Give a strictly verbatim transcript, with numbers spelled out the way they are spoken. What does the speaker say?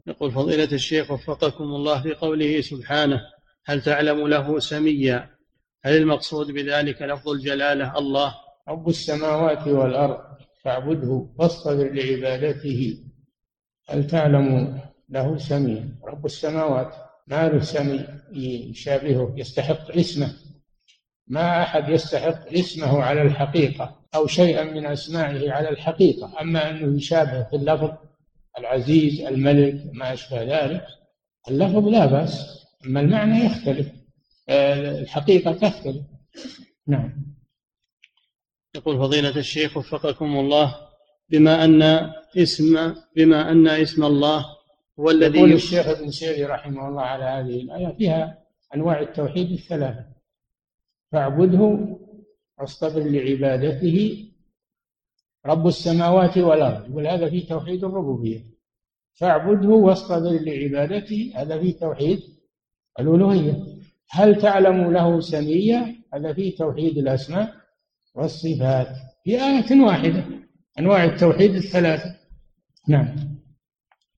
يقول فضيلة الشيخ وفقكم الله، في قوله سبحانه هل تعلم له سميا، هل المقصود بذلك لفظ الجلالة الله؟ رب السماوات والأرض فاعبده واصطبر لعبادته. هل تعلم له سميا؟ رب السماوات ما له سمي يشابهه يستحق اسمه، ما أحد يستحق اسمه على الحقيقة أو شيئا من أسمائه على الحقيقة. أما أنه يشابه في اللفظ العزيز الملك ما أشبه ذلك، اللفظ لا بأس، أما المعنى يختلف، الحقيقة تختلف. نعم. يقول فضيلة الشيخ وفقكم الله، بما أن اسم بما أن اسم الله هو الذي يقول الشيخ ابن سيري رحمه الله على هذه الآية فيها أنواع التوحيد الثلاثة: فاعبده واصطبر لعبادته، رب السماوات والأرض، يقول هذا في توحيد الربوبية، فاعبده واصطبر لعبادته هذا في توحيد الألوهية، هل تعلم له سميا هذا في توحيد الأسماء والصفات، في آية واحدة أنواع التوحيد الثلاثة. نعم.